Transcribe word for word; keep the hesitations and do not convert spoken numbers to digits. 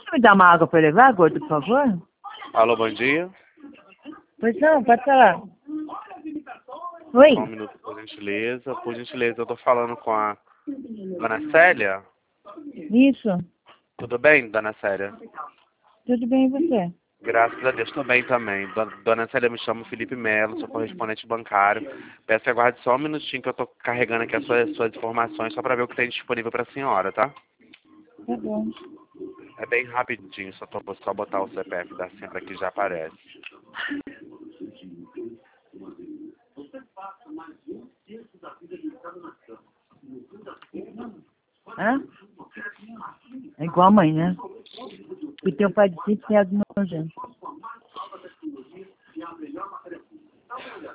Pode me dar uma água para levar, gordo, por favor? Alô, bom dia. Pois não, pode falar. Oi? Só um minuto, por gentileza. Por gentileza, eu tô falando com a Dona Célia. Isso. Tudo bem, Dona Célia? Tudo bem e você? Graças a Deus, tô bem também. Dona Dona Célia, me chamo Felipe Melo, sou correspondente bancário. Peço que aguarde só um minutinho que eu tô carregando aqui as suas, suas informações, só para ver o que tem disponível para a senhora, tá? Tá bom. É bem rapidinho, só, tô, só botar o C P F da senhora aqui já aparece. Hã? É igual a mãe, né? E teu pai de sítio tem as nojento.